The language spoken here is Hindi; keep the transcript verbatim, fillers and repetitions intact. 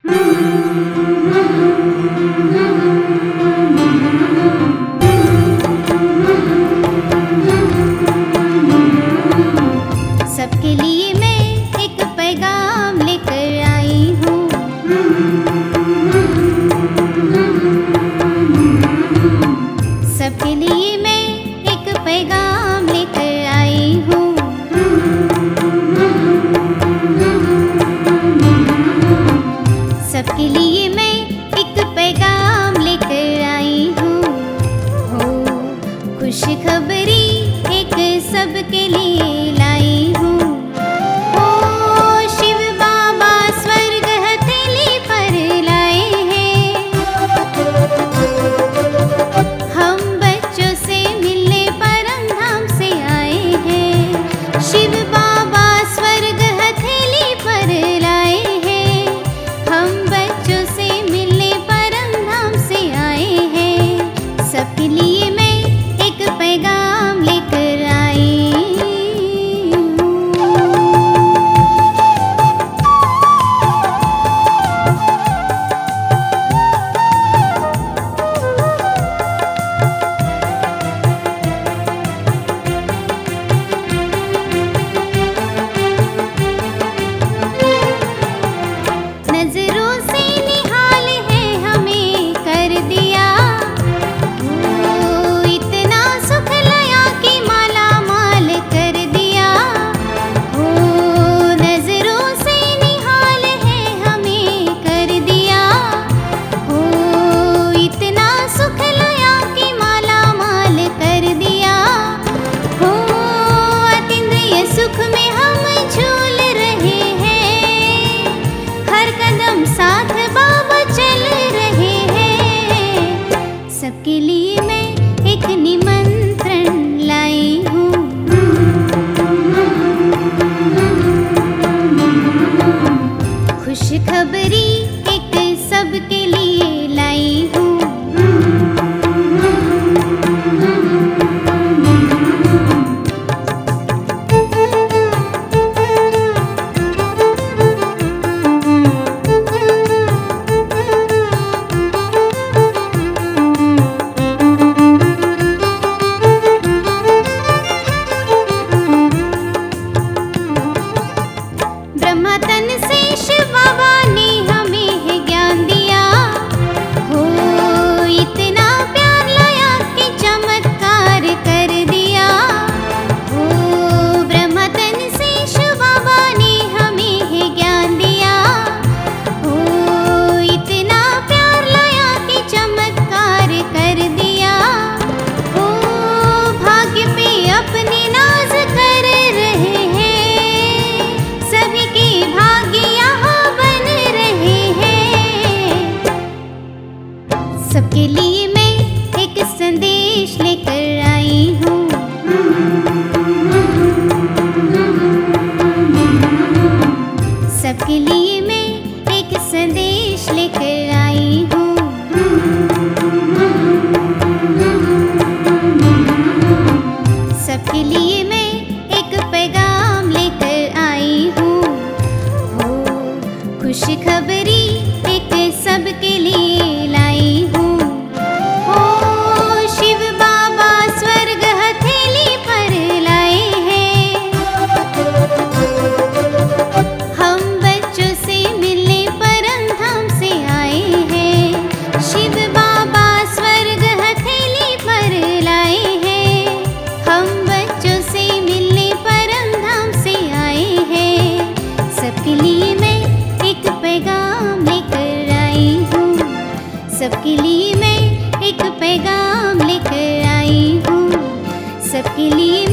सबके लिए मैं एक पैगाम लेकर आई हूँ। सबके लिए मैं एक पैगाम लेकर आई हूँ। सबके लिए मैं एक पैगाम लेकर आई हूँ। हो खुशखबरी एक सबके लिए लाई हूँ। सबके लिए मैं एक निमंत्रण लाई हूँ। खुशखबरी एक सबके लिए लाई हूँ। ब्रह्मतन से शिव बाबा ने हमें है ज्ञान दिया। हो इतना प्यार लाया कि चमत्कार कर दिया। हो ब्रह्मतन से शिव बाबा ने हमें है ज्ञान दिया। हो इतना प्यार लाया कि चमत्कार कर दिया। हो भाग्य पे अपने नाज कर रहे हैं। सभी के भाग्य यहाँ बन रहे हैं। सबके लिए मैं एक संदेश लेकर आई हूँ। सबके लिए मैं एक संदेश लेकर आई हूँ। सबके लिए मैं एक पैगाम लेकर आई हूँ। हो खुशखबरी एक सबके लिए लाई हूँ। हो शिव बाबा स्वर्ग हथेली पर लाए हैं। हम बच्चों से मिलने परम धाम से आए हैं। शिव बाबा स्वर्ग हथेली पर लाए हैं। हम बच्चों से मिलने परम धाम से आए हैं। सबके लिए मैं एक पैगाम लेकर आई हूँ। सबके लिए मैं एक पैगाम लेकर आई हूँ। सबके लिए